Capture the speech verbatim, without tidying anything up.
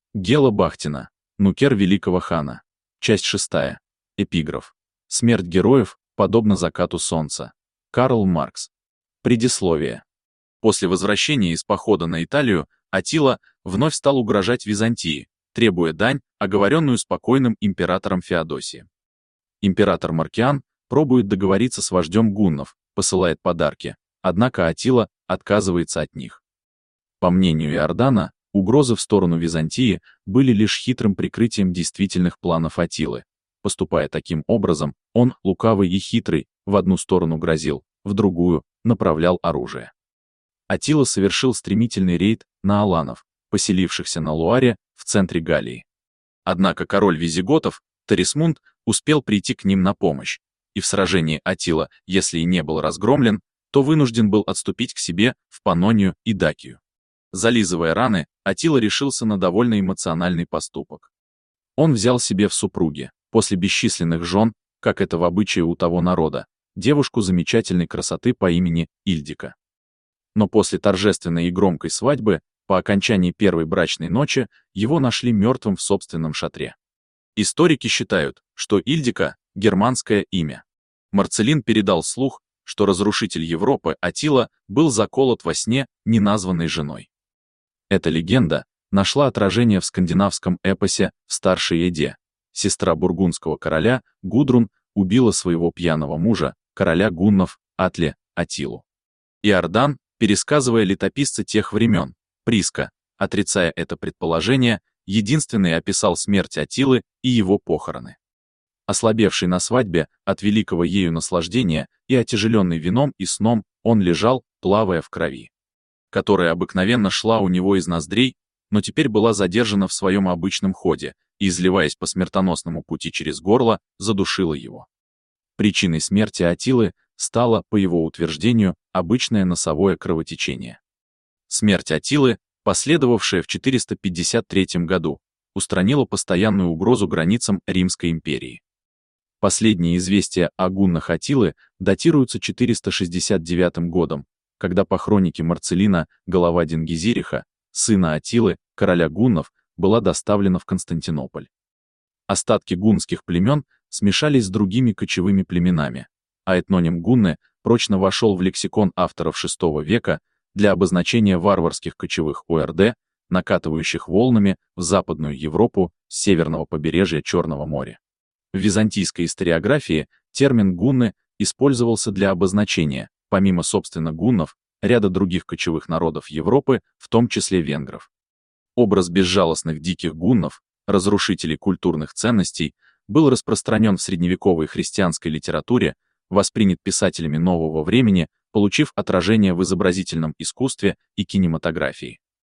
Гела Бахтина. Нукер великого хана. Часть шестая. Эпиграф. Смерть героев подобна закату солнца. Карл Маркс. Предисловие. После возвращения из похода на Италию Аттила вновь стал угрожать Византии, требуя дань, оговоренную спокойным императором Феодосием. Император Маркиан пробует договориться с вождем гуннов, посылает подарки, однако Аттила отказывается от них. По мнению Иордана, угрозы в сторону Византии были лишь хитрым прикрытием действительных планов Аттилы. Поступая таким образом, он, лукавый и хитрый, в одну сторону грозил, в другую направлял оружие. Аттила совершил стремительный рейд на аланов, поселившихся на Луаре в центре Галлии. Однако король визиготов, Торисмунд, успел прийти к ним на помощь, и в сражении Аттила, если и не был разгромлен, то вынужден был отступить к себе в Паннонию и Дакию. Зализывая раны, Аттила решился на довольно эмоциональный поступок. Он взял себе в супруги, после бесчисленных жен, как это в обычае у того народа, девушку замечательной красоты по имени Ильдика. Но после торжественной и громкой свадьбы, по окончании первой брачной ночи, его нашли мертвым в собственном шатре. Историки считают, что Ильдика — германское имя. Марцелин передал слух, что разрушитель Европы Аттила был заколот во сне неназванной женой. Эта легенда нашла отражение в скандинавском эпосе в Старшей Эдде. Сестра бургундского короля Гудрун убила своего пьяного мужа, короля гуннов, Атле, Аттилу. Иордан, пересказывая летописца тех времен, Приска, отрицая это предположение, единственный описал смерть Аттилы и его похороны. Ослабевший на свадьбе от великого ею наслаждения и отяжеленный вином и сном, он лежал, плавая в крови, которая обыкновенно шла у него из ноздрей, но теперь была задержана в своем обычном ходе и, изливаясь по смертоносному пути через горло, задушила его. Причиной смерти Аттилы стало, по его утверждению, обычное носовое кровотечение. Смерть Аттилы, последовавшая в четыреста пятьдесят третьем году, устранила постоянную угрозу границам Римской империи. Последние известия о гуннах Аттилы датируются четыреста шестьдесят девятым годом, когда по хронике Марцелина голова Дингизириха, сына Аттилы, короля гуннов, была доставлена в Константинополь. Остатки гуннских племен смешались с другими кочевыми племенами, а этноним гунны прочно вошел в лексикон авторов шестого века для обозначения варварских кочевых ОРД, накатывающих волнами в Западную Европу с северного побережья Черного моря. В византийской историографии термин «гунны» использовался для обозначения, помимо, собственно, гуннов, ряда других кочевых народов Европы, в том числе венгров. Образ безжалостных диких гуннов, разрушителей культурных ценностей, был распространен в средневековой христианской литературе, воспринят писателями нового времени, получив отражение в изобразительном искусстве и кинематографии.